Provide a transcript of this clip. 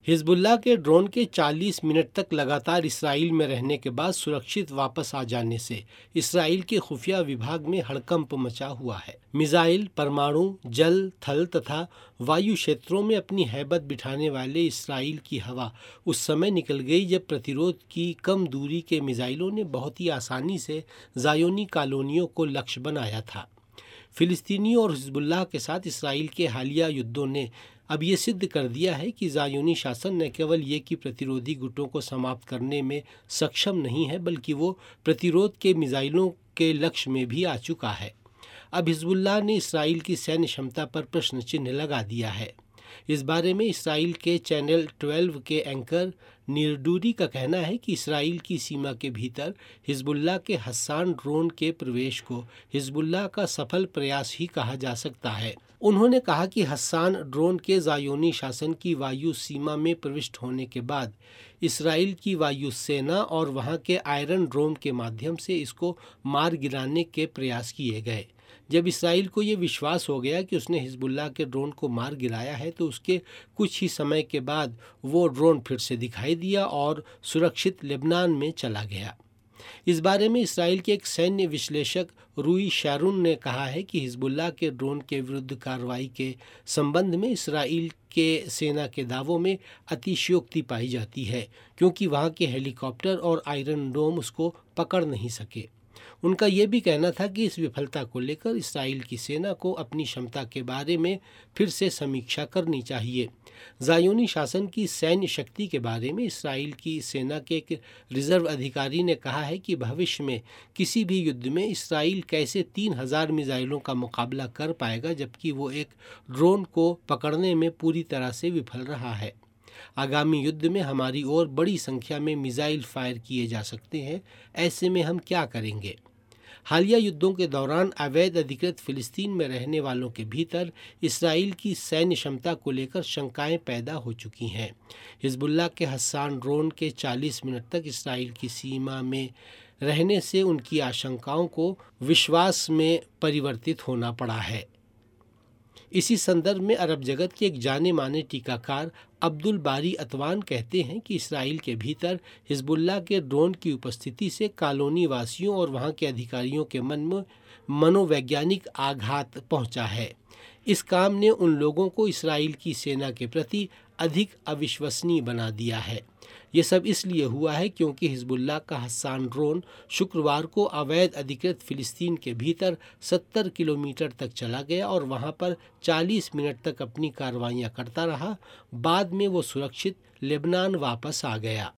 Hezbollah के drone के 40 minute तक लगातार इसराइल में रहने के बाद सुरक्षित वापस आ जाने से इसराइल के खुफिया विभाग में हड़कंप मचा हुआ है। मिसाइल, परमाणु, जल, थल तथा वायु क्षेत्रों में अपनी हैबत बिठाने वाले इसराइल की हवा उस समय निकल गई जब प्रतिरोध की कम दूरी के मिसाइलों ने बहुत ही आसानी से ज़ायोनी कॉलोनियों को लक्ष्य बनाया था। फिलिस्तीनियों और हिजबुल्लाह के साथ इसराइल के हालिया युद्धों ने अब ये सिद्ध कर दिया है कि ज़ायोनी शासन न केवल ये कि प्रतिरोधी गुटों को समाप्त करने में सक्षम नहीं है, बल्कि वो प्रतिरोध के मिसाइलों के लक्ष्य में भी आ चुका है। अब हिजबुल्लाह ने इसराइल की सैन्य क्षमता पर प्रश्न चिन्ह लगा दिया है। इस बारे में इसराइल के चैनल 12 के एंकर नीरडूरी का कहना है कि इसराइल की सीमा के भीतर हिजबुल्लाह के हस्सान ड्रोन के प्रवेश को हिजबुल्लाह का सफल प्रयास ही कहा जा सकता है। उन्होंने कहा कि हस्सान ड्रोन के ज़ायोनी शासन की वायु सीमा में प्रविष्ट होने के बाद इसराइल की वायु सेना और वहां के आयरन ड्रोन के माध्यम से इसको मार गिराने के प्रयास किए गए। जब इसराइल को ये विश्वास हो गया कि उसने हिजबुल्लाह के ड्रोन को मार गिराया है तो उसके कुछ ही समय के बाद वो ड्रोन फिर से दिखाई दिया और सुरक्षित लेबनान में चला गया। इस बारे में इसराइल के एक सैन्य विश्लेषक रूई शैरून ने कहा है कि हिजबुल्लाह के ड्रोन के विरुद्ध कार्रवाई के संबंध में इसराइल के सेना के दावों में अतिशयोक्ति पाई जाती है, क्योंकि वहाँ के हेलीकॉप्टर और आयरन डोम उसको पकड़ नहीं सके। उनका यह भी कहना था कि इस विफलता को लेकर इसराइल की सेना को अपनी क्षमता के बारे में फिर से समीक्षा करनी चाहिए। ज़ायोनी शासन की सैन्य शक्ति के बारे में इसराइल की सेना के एक रिजर्व अधिकारी ने कहा है कि भविष्य में किसी भी युद्ध में इसराइल कैसे 3000 मिसाइलों का मुकाबला कर पाएगा, जबकि वो एक ड्रोन को पकड़ने में पूरी तरह से विफल रहा है। आगामी युद्ध में हमारी ओर बड़ी संख्या में मिसाइल फायर किए जा सकते हैं। ऐसे में हम क्या करेंगे? हालिया युद्धों के दौरान अवैध अधिकृत फिलिस्तीन में रहने वालों के भीतर इसराइल की सैन्य क्षमता को लेकर शंकाएं पैदा हो चुकी हैं। हिजबुल्लाह के हस्सान ड्रोन के 40 मिनट तक इसराइल की सीमा में रहने से उनकी आशंकाओं को विश्वास में परिवर्तित होना पड़ा है। इसी संदर्भ में अरब जगत के एक जाने माने टीकाकार अब्दुल बारी अतवान कहते हैं कि इसराइल के भीतर हिजबुल्लाह के ड्रोन की उपस्थिति से कॉलोनी वासियों और वहां के अधिकारियों के मन में मनोवैज्ञानिक आघात पहुंचा है। इस काम ने उन लोगों को इसराइल की सेना के प्रति अधिक अविश्वसनीय बना दिया है। ये सब इसलिए हुआ है क्योंकि हिजबुल्लाह का हस्सान ड्रोन शुक्रवार को अवैध अधिकृत फिलिस्तीन के भीतर 70 किलोमीटर तक चला गया और वहां पर 40 मिनट तक अपनी कार्रवाइयां करता रहा। बाद में वो सुरक्षित लेबनान वापस आ गया।